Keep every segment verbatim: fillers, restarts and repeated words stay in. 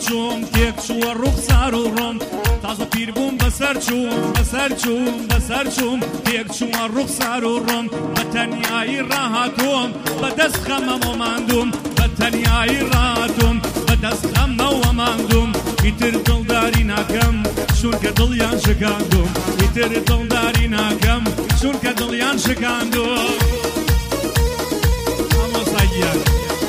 چوم تێک چووە ڕوخسار و ڕۆم تازە پیر بووم بەسەر چووم بەسەر چووم بەسەر چووم تێک چووە ڕوخسار و ڕۆم بە تەنیایی ڕاهاتووم بەدەست خەمەوە ماندوم بە تەنیایی ڕاهاتووم بەدەست خەمەوە ماندوم ئیتر دڵداری ناکەم چونکە دڵیان شکاندوم ئیتر دڵداری ناکەم چونکە دڵیان شکاندوم ئامۆساییان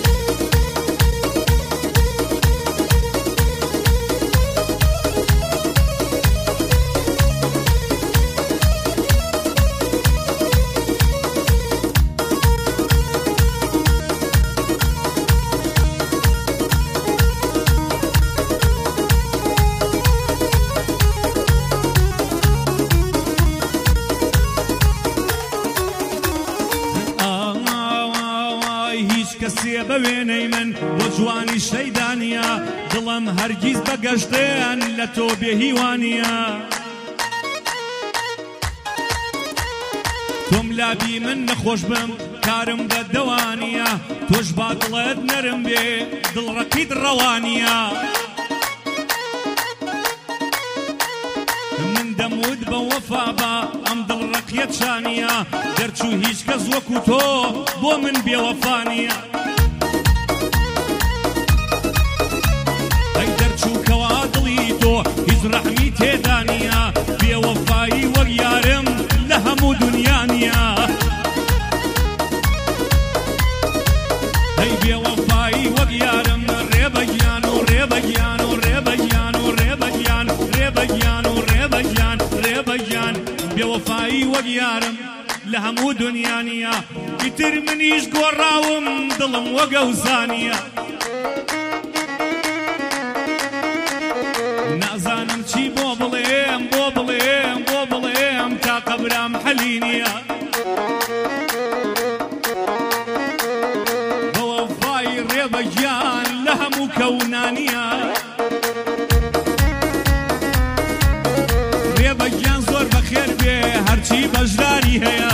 کەسێ بە وێنەی من بۆ جوانی شەیدانیە دڵم هەرگیز بە گەشتیان لە تۆ بێهیوانیە تۆم لابی من نەخۆش بم کارم بە دەوانیە تۆش با دڵت نەرم بێ دڵڕەکیت ڕەوانیە من دەموت بە وەفا بە ئەم دڵڕەقیەت شانیە دەرچوو هیچ کەس وەکو تۆ بۆ من بێوەفانیە ئەی دەرچووکەوە دڵی تۆ هیچ ڕەحمی تێدانیە بێوەفایی وەک یارم لە هەموو دونیانیە ئەی بێوەفایی وەک یارم ڕێبەگیان و ڕێبەگیان و ڕێبەگیان و ڕێبەگیان ڕێبەگیان و ڕێبەگیان ڕێبەگیان بێوەفایی وەک یارم لە هەموو دنیانیە ئیتر منیش گۆڕاوم دڵم وەگەوزانیە نازانم چی بۆ بڵێم بۆ بڵێم بۆ بڵێم تا قەبرام حەلی نییە بە وەفای ڕێبەگیان لە هەموو کەونانیە ڕێبەگیان زۆر بەخێر بێ هەرچی بەشداری هەیە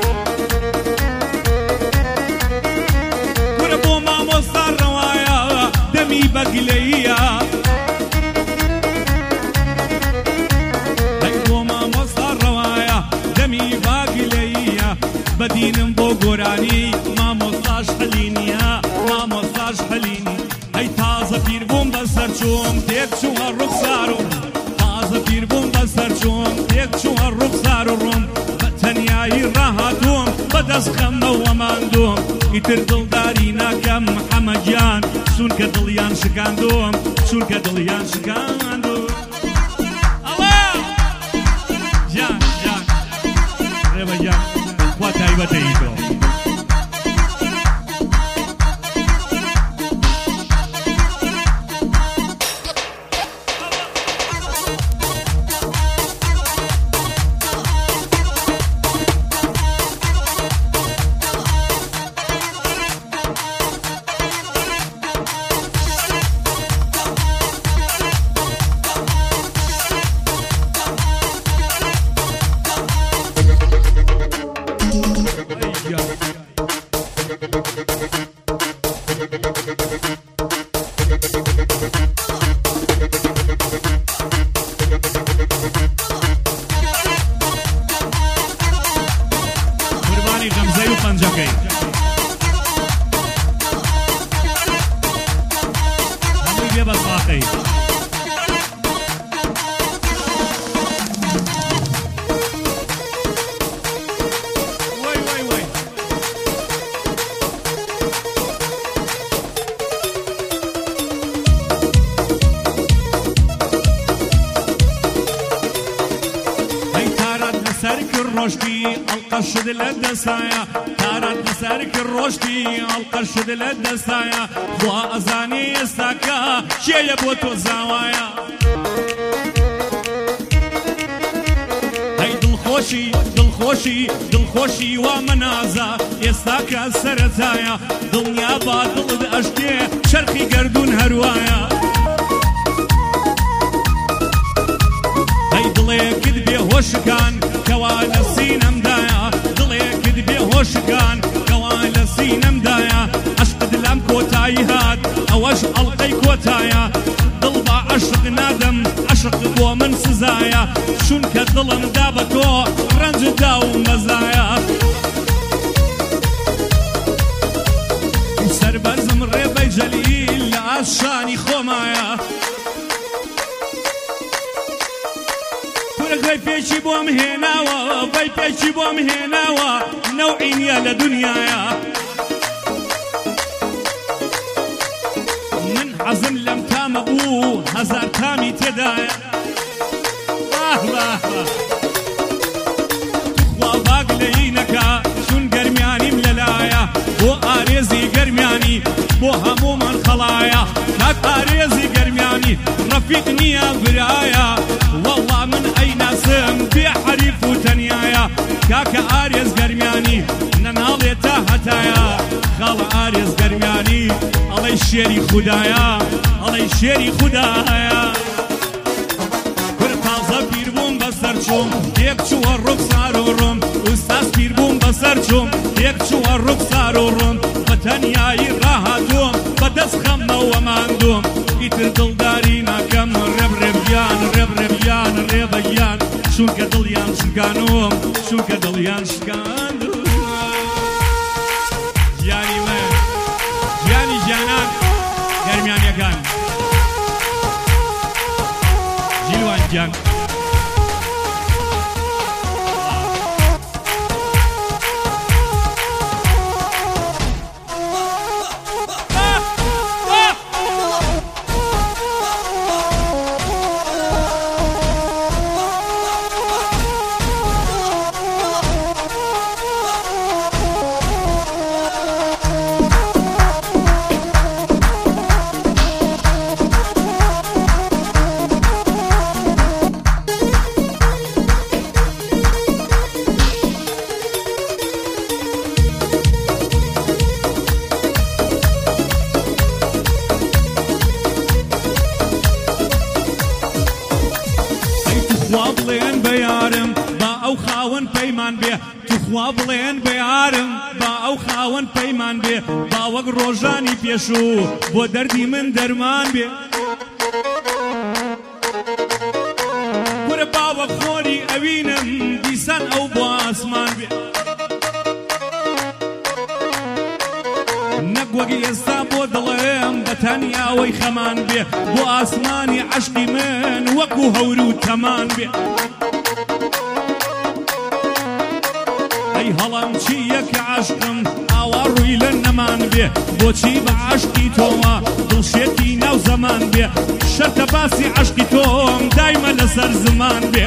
ورە بۆ مامۆستا ڕەوایە دەمی بەگلەیە ئەی بۆ مامۆستا ڕەوایە دەمی باگلەیە بەدینم بۆ گۆرانی مامۆستاش حەلینیە مامۆستاش حەلینی ئەی تازە پیر بووم بەسەر چووم تێک چووە ڕوخسار و تازە پیر بووم بەسەر چووم تێک چووە ڕوخسار و ڕۆم بە تەنیایی ڕاهاتووم بەدەست خەمەوە ماندوم ئیتر دڵداری ناکەم محەمەدیان چونکە دڵیان شکاندوم چونکە دڵیان شکاندوم ئەڵێ جان جان ڕێبەگیان خوا تایبەتەی تۆ قوربانی غەمزەی و پەنجەکەی هەمووی بێ بە ساقەی ڕۆشتی ئەڵقە شد لە دەستایە تارات لەسەر کرد ڕۆشتی ئەڵقە شد لە دەستایە خوا ئەزانی ئێستاکە کێیە بۆ تۆ زاوایە ئەی دڵخۆشی دڵخۆشی دڵخۆشی وا مەنازە ئێستاکە سەرەتایە دڵنیا با دڵت ئەشتێ چەرخی گەردوون هەروایە ئەی دڵێکت بێهۆشکان کەوا لە سینەمدایە دڵێکت بێهۆشکان کەوا لە سینەمدایە عەشقت لەم کۆتایی هات ئەوەش ئەڵقەی کۆتایە دڵ مەزایە چونکە دڵمدا بە تۆ ڕەنجدا و مەزایە سەربەرزم ڕێبەی جەلیل لە ئاشانی خۆمایە گوێ پێچی بۆم هێناوە بەی پێچی بۆم هێناوە نەوعی نییە لە دنیایە من حەزم لەم تامە بوو هەزار تامی تێدایە خوا باگ لەینەکە چون گەرمیانیم لەلایە بۆ ئارێزی گەرمیانی بۆ هەموومان خەڵایە کات ئارێزی گەرمیانی ڕەفیق نییە برایە وەڵڵا من ئەیناسم بێ حەریف و تەنیایە کاکە ئارێز گەرمیانی نەناڵێت تا هەتایە خاڵە ئارێز گەرمیانی ئەڵەی شێری خودایە ئەڵەی شێری خودایە تازە پیر بووم بەسەر چوم یەک چووە ڕوخسار و ڕۆم ئوستاز پیر بووم بەسەر چوم یەک چووە ڕوخسار و ڕۆم بە تەنیایی ڕاهاتووم بەدەست خەمەوە ماندووم ئیتر دڵداری ناکەم ڕێبڕێبیان ڕێبڕێبیان ڕێبەیان چونکە دڵیان شکانوم چونکە دڵیان شکاندوم ژیانی من ژیانی ژیانان گەرمیانیەکان جیلوان گیان تخوا بڵێن بە یارم با ئەو خاوەن پەیمان بێ تخوا بڵێن بە یارم با ئەو خاوەن پەیمان بێ با وەک ڕۆژانی پێشوو بۆ دەردی من دەرمان بێ وەرە با وەک خۆری ئەوینم دیسان ئەو بۆ ئاسمان بێ نەک وەک ئێستا بۆ دڵێم بە تەنیاوەی خەمان بێ بۆ ئاسمانی عەشقی من وەکو هەور و تەمان بێ ئەی هەڵام چی یەکە عەشقم ئاوا ڕووی لە نەمان بێ بۆچی بە عەشقی تۆوە دڵشێتی ناو زەمان بێ شەرتە باسی عەشقی تۆم دایمە لەسەر زمان بێ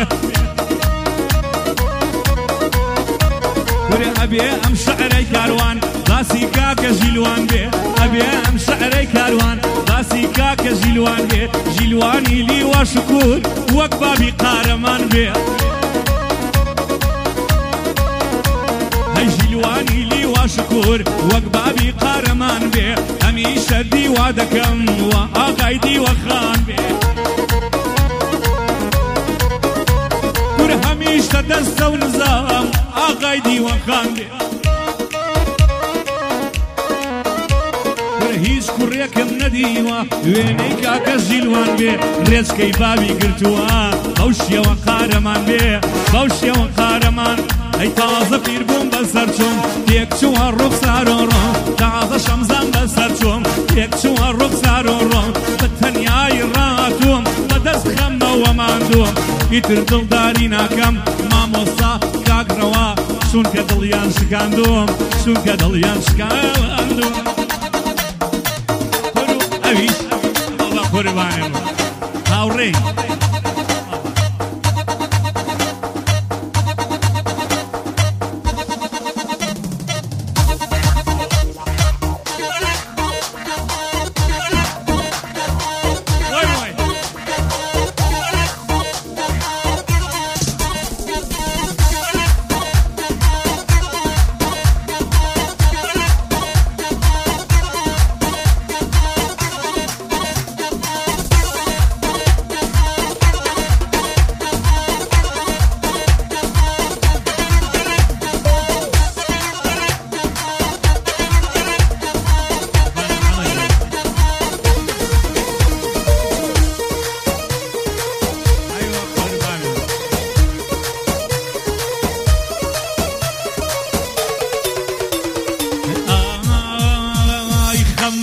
وەرە ئەبێ ئەم شەعرەی کاروان باسی کاکە ژیلوان بێ ئەبێ ئەم شەعرەی کاروان باسی کاکە ژیلوان بێ ژیلوانی لیوە شکور وەک بابی قارەمان بێ هەی ژیلوانی لیوە شکور وەک بابی قارەمان بێ هەمیشە دیوا دەکەم و ئاغای دیوە خان بێ وەرە هەمیشە دەستە و نزام ئاغای دیوە خان بێ هیچ کوڕێکم نەدیوە وێنەی کاکە ژیلوان بێ ڕێچکەی باوی گرتووە بەو شێوە قارەمان بێ بەو شێوە قارەمان ئەی تازە پیر بووم بەسەر چوم تێک چووە ڕوخسار و ڕۆم تازە شەمزان بەسەر چوم تێک چووە ڕوخسار و ڕۆم بە تەنیایی ڕاتووم بەدەست خەمەوە ماندووم ئیتر دڵداری ناکەم مامۆستا کاکڕەوە چونکە دڵیان شکاندوم چونکە دڵیان شکاندوم ئەویش ئەڵڵا قوربانم هاوڕێی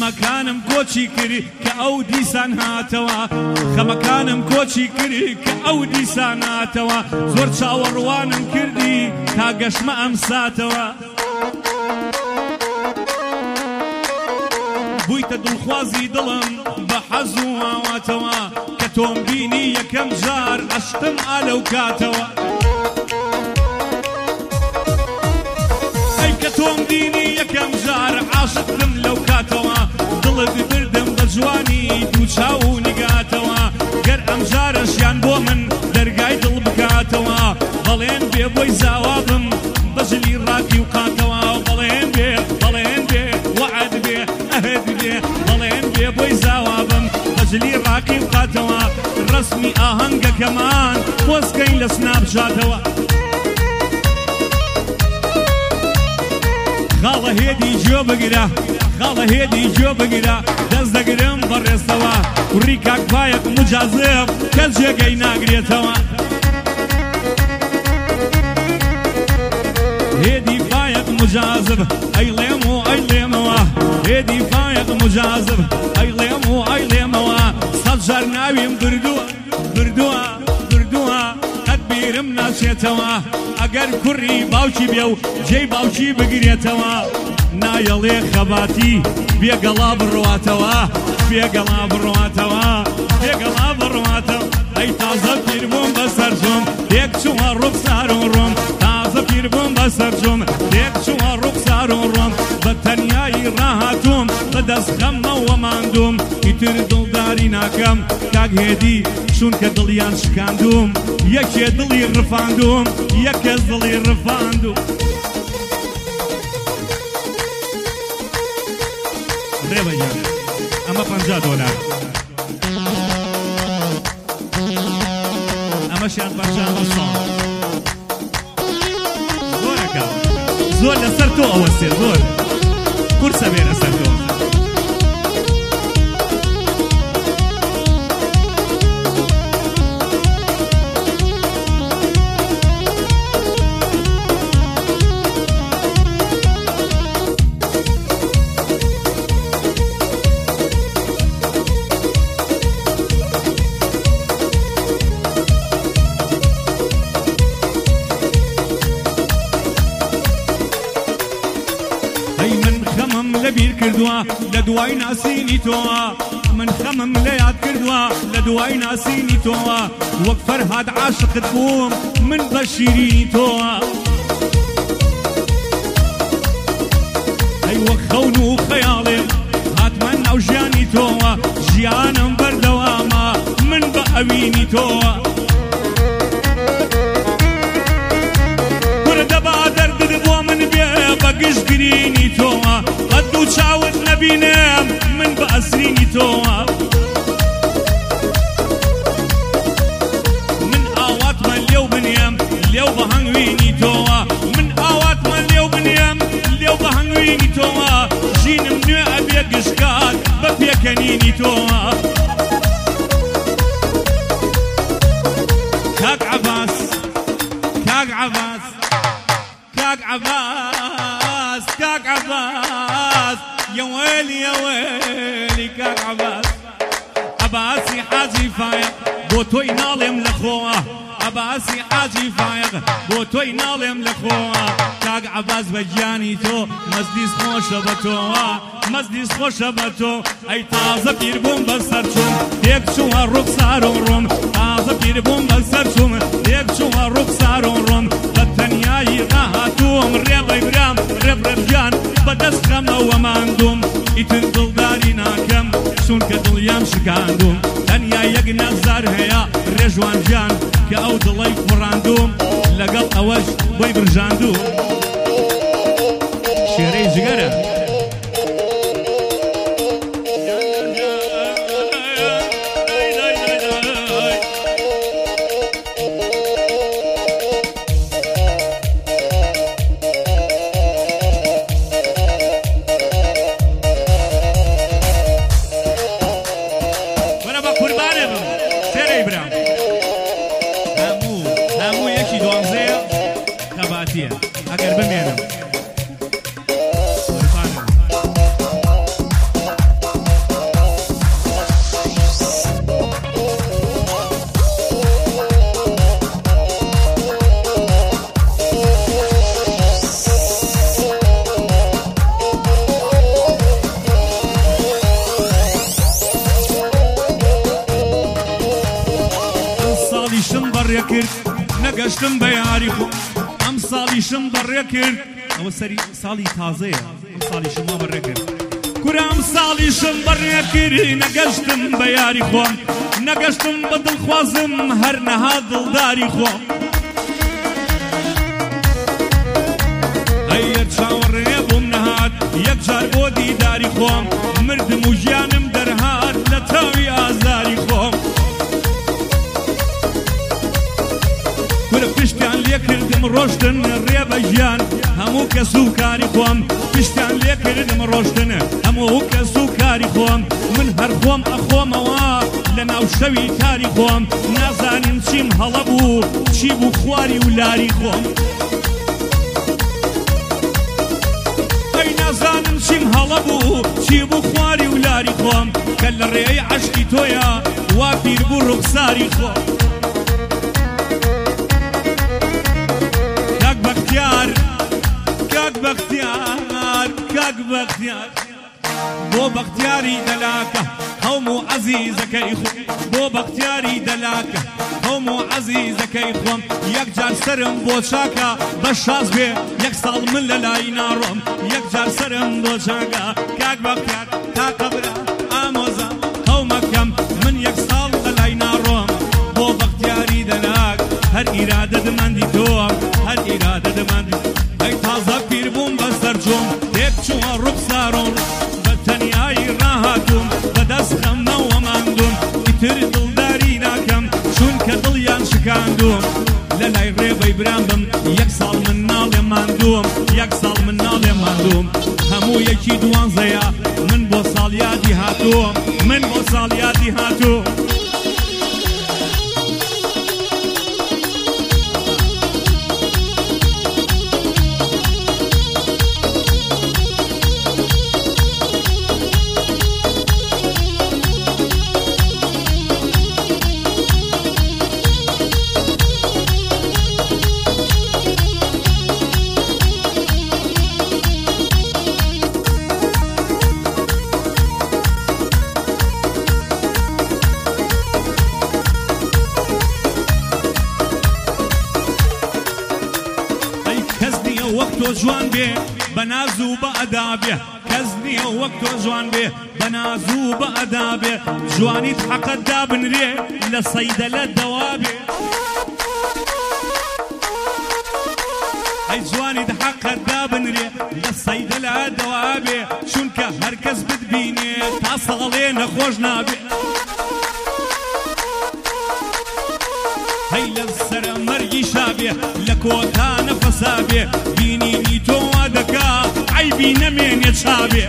خەمەکانم کۆچی کرد کە ئەو دیسان هاتەوە خەمەکانم کۆچی کرد کە ئەو دیسان هاتەوە زۆر چاوەڕوانم کردی تا گەشمە ئەم ساتەوە بوویتە دڵخوازی دڵم بە حەز و هاواتەوە کە تۆم بینی یەکەم جار عەشقم ئا لەو کاتەوە ئەی کە تۆم بینی یەکەم جار عاشقم لەو کاتەوە دڵت بردم بە جوانی دوو چاو و نگاتەوە گەر ئەم جارەشیان بۆ من دەرگای دڵ بکاتەوە بەڵێن بێ بۆی زاوابم بەجلی ڕاکی و قاتەوە بەڵێن بێ بەڵێن بێ وعد بێ ئەهد بێ بەڵێن بێ بۆی زاوابم بەجلی ڕاکی و قاتەوە ڕسمی ئاهەنگەکەمان پۆستکەین لە سناپچاتەوە خاڵە هێدی جۆ بگرە خاڵە هێدی جۆ بگرە دەست دەگرم بەڕێستەوە کوڕی کاکپایەک مجازب کەس جێگەی ناگرێتەوە هێدی فایەک مجازب ئەیڵێم و ئەیڵێمەوە هێدی فایەک مجازب ئەیڵێم و ئەیڵێمەوە سەد جار ناویم بردووە بردووە بردووە قەت بیرم ناچێتەوە ئەگەر کوڕی باوکی بێ و جێی باوکی بگرێتەوە نایەڵێ خەباتی بێگەڵا بڕواتەوە بێگەڵا بڕواتەوە بێگەڵا بڕواتەوە ئەی تازە پیر بووم بەسەر جۆم تێک چووە ڕوخسار و ڕۆم تازە پیر بووم بەسەر جۆم تێک چووە ڕوخسار و ڕۆم بە تەنیایی ڕاهاتووم بە دەستخەمەوە ماندووم ئیتر دڵداری ناکەم کاک هێدی چونکە دڵیان شکاندوم یەکێ دڵی ڕفاندوم یەکەس دڵی ڕفاندوم ڕێوەیان ئەمە پەنجا دۆلار ئەمەشیان پەنجا ساڵ زۆرەکە زۆر لەسەر تۆ ئەوەستێ زۆر قورسە بێ لەسەر تۆ لەبیر کردووە لە دوای ناسینی تۆوە من خەمم لە یاد کردووە لە دوای ناسینی تۆوە وەک فەرهاد عاشقت بووم من بە شیرینی تۆوە ئەی وەک خەون و خەیاڵێم هاتمە ناو ژیانی تۆوە ژیانم بەردەوامە من بە ئەوینی تۆوە وەرە دەبا دەردت بۆ من بێ بە گشتگرینی تۆوە قەد و چاوت نەبینم من بە ئەسرینی تۆوە من ئاواتمە لێو بنێم لێو بە هەنگوینی تۆوە من ئاواتمە لێو بنێم لێو بە هەنگوینی تۆوە ژینم نوێ ئەبێ گشکات بە پێکەنینی تۆوە کاک عەباس کاک عەباس کاک عەباس کاک عەباس يا ويلي يا ويلي كاك عباس عباسي حاجي فايق بوتوي نالم لخوه عباسي حاجي فايق بوتوي نالم لخوه كاك عباس بجاني تو مزديس خوش بتوه مزديس خوش بتو اي تازه بير بوم بسرچوم يك شو رخسار روم تازه بير بوم بسرچوم يك شو رخسار روم بتنياي راحتوم ريب ابرام ريب رجان بدس خمه وماندوم ئیتر دڵداری ناکەم چونکە دڵیان شکاندوم تەنیا یەک نەزار هەیە ڕێژوان گیان کە ئەو دڵەی کوڕاندوم لەگەڵ ئەوەش بۆی برژاندوم شێرەی جگەرە ئەگەر گەشتم بە یاری خۆ ئەم ساڵیشم بەڕێ کرد ئەوە سەری ساڵی تازەیە ئەم ساڵیشم وا بەڕێ کرد کورە ئەم ساڵیشم بەڕێ کرد نەگەشتم بە یاری خۆم نەگەشتم بە دڵخوازم هەر نەها دڵداری خۆم ئەیە چاوەڕێ بۆم نەهات یەکجار بۆ دیداری خۆم مردم و ژیانم دەرهات لە تاوی ئازاری خۆم کورە پشتیان لێ کردم ڕۆشتن ڕێ بە ژیان هەموو کەس و کاری خۆم پشتیان لێ کردم ڕۆشتن هەموو کەس و کاری خۆم من هەر خۆم ئەخۆمەوە لە ناو شەوی تاری خۆم نازانین چیم هەڵە بوو چی بوو خواری و لاری خۆم ئەی نازانم چیم هەڵە بوو چی بوو خواری و لاری خۆم کە لە ڕێی عەشقی تۆیە وا پیر بوو ڕوخساری خۆم کاک بەختیار کاک بەختیار کاک بەختیار بۆ بەختیاری دەلاکە قەوم و عەزیزەکەی خۆم بۆ بەختیاری دەلاکە قەوم و عەزیزەکەی خۆم یەکجار سرم بۆ چاکە بە شاز بێ یەک ساڵ من لە لای ناڕۆم یەکجار سرم بۆ چاکە کاک بەختیار تا قەبرە ئامۆزە قەومەکەم من یەک ساڵ لە لای ناڕۆم بۆ بەختیاری دەلاک هەر ئیرادە دماندی تۆم هەر ئیرادە دماندی ئەی تازە پیر بووم بەسەر جۆم تێک چووە ڕوخسارۆم بە تەنیایی ڕاهاتووم بەدەست خەمەوە ماندوم ئیتر دڵداری ناکەم چونکە دڵیان شکاندوم لە لای ڕێبەی برام بم یەک ساڵ من ناڵێ ماندوم یەک ساڵ من ناڵێ ماندوم هەموو یەکی دوانزەیە من بۆ ساڵ یادی هاتووم من بۆ ساڵ یادی هاتووم جوان بێ بە ناز و بە ئەدا بێ کەس نییە وەک تۆ جوان بێ بە ناز و بە ئەدا بێ جوانیت حەقەت دابنرێ لە سەیدەلە دەوا بێ ئەی جوانیت حەقەت دابنرێ لە سەیدەلە دەوا بێ چونکە هەر کەس بتبینێ تا ساڵێ نەخۆش نابێ هەی لە سەرە مەرگی شابێ لە کۆتانە فەسابێ بینینی تۆ وا دەکا عەیبی نەمێنێ چابێ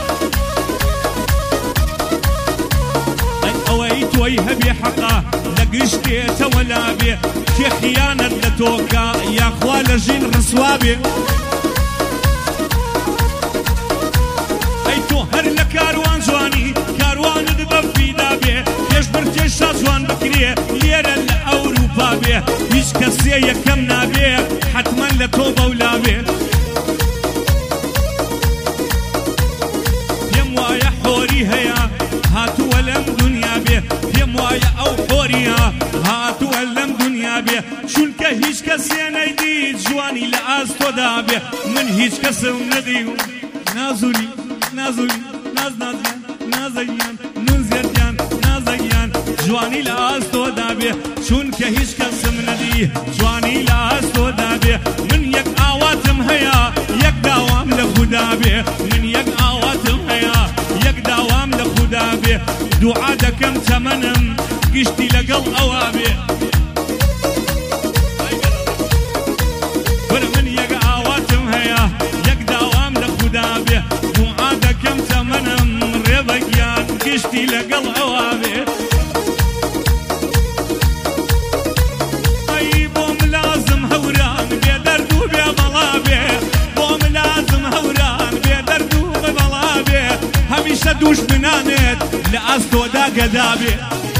ئەی ئەوەی تۆی هەبێ حەقا لە گشتێتەوە لابێ کێ خیانەت لە تۆکا یاخوا لە ژین ڕسوا بێ ئەی تۆ هەر لە کاروان جوانی کاروانت بە فیدا بێ پێش بڕکێشا جوان بکرێ لێرە لە ئەوروپا بێ هیچ کەسێ یەکەم نابێ حتمەن لە تۆ بەولا بێ پێم وایە حۆری هەیە هاتووە لەم دنیا بێ پێم وایە ئەو حۆریە هاتووە لەم دنیا بێ چونکە هیچ کەسێ نەیدیت جوانی لە ئاستۆدا بێ من هیچ کەسم نەدی و نازولی نازولی ناز نازیان نازەیان نون زێردیان نازەیان جوانی لە ئاستۆدا بێ چونکە هیچ کەسم نەدی جوانی لە ئاستۆدا بێ من یەک ئاواتم هەیە یەک داوام لە خودا بێ من یەک ئاواتم هەیە یەک داوام لە خودا بێ دوعا دەکەم تەمەنم گشتی لەگەڵ ئەوا بێ وەرە من یەک ئاواتم هەیە یەک داوام لە خودا بێ دوعا دەکەم تەمەنم ڕێبەگیان گشتی لەگەڵ ئەوا بێ هەمیشە دوژمنانێت لە ئاستۆدا گەدا بێ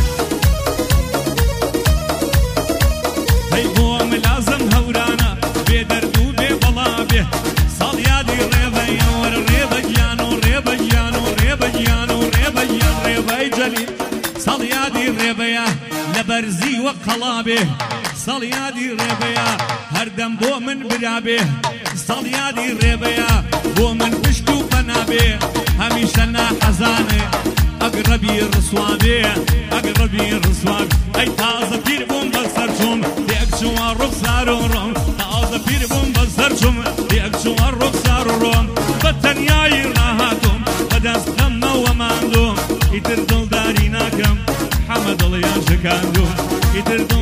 هەی بۆم لازم هەورانە بێ دەرد و بێ بەڵا بێ ساڵ یادی ڕێبەیە وەرە ڕێبەگیان و ڕێبەگیان و ڕێبەگیان و ڕێبەگیان ڕێبەی جەلیل ساڵ یادی ڕێبەیە لە بەرزی وقلابه صليادي ربيا هردم بو من برابه صليادي ربيا بو من بشتو بنابه هميشه نا حزانه اقربي الرسوابي اقربي الرسوابي اي تازه بير بوم بسرجم يكشو الرخصار روم تازه بير بوم بسرجم يكشو الرخصار روم بتنياي راهاتم بدس خم وماندوم يتردل داري ناكم حمد الله يا شكاندوم يتردل